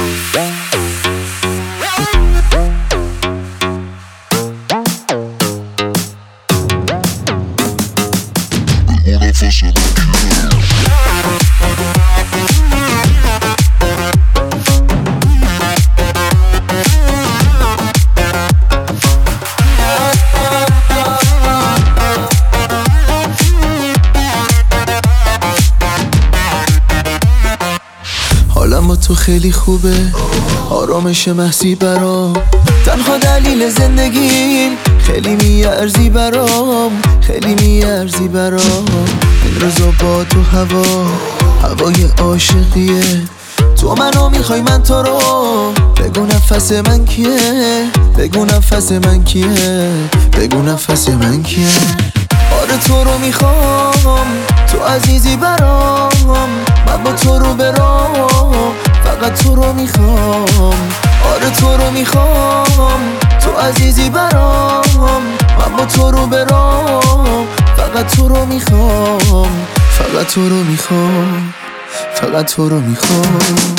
حالم با تو خیلی خوبه، آرامش محضی برام، تنها دلیل زندگیم، خیلی میارزی برام، خیلی میارزی برام. این روزا با تو هوای عاشقیه، تو منو میخوای من تو رو، بگو نفس من کیه، بگو نفس من کیه، بگو نفس من کیه. آره تو رو میخوام، تو عزیزی برام، من با تو رو برام، فقط تو رو میخوام. آره تو رو میخوام، تو عزیزی برام، من با تو رو برام، فقط تو رو میخوام، فقط تو رو میخوام، فقط تو رو میخوام.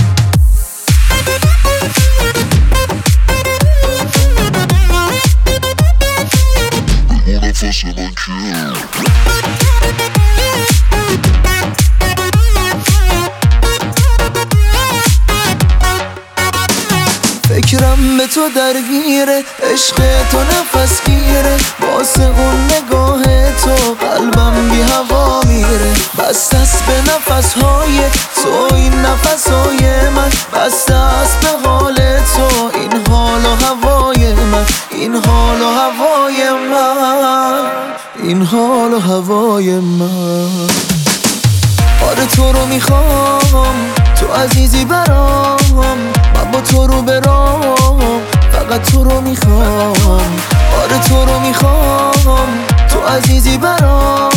فکرم به تو درگیره، عشق تو نفس گیره، واسه اون نگاه تو قلبم بی هوا میره. بسته است به نفسهای تو این نفسهای من، بسته است به حال تو این حال و هوای من، این حال و هوای من، این حال و هوای من. آره تو رو میخوام، تو عزیزی برام، من با تو رو برام، فقط تو رو میخوام. آره تو رو میخوام، تو عزیزی برام،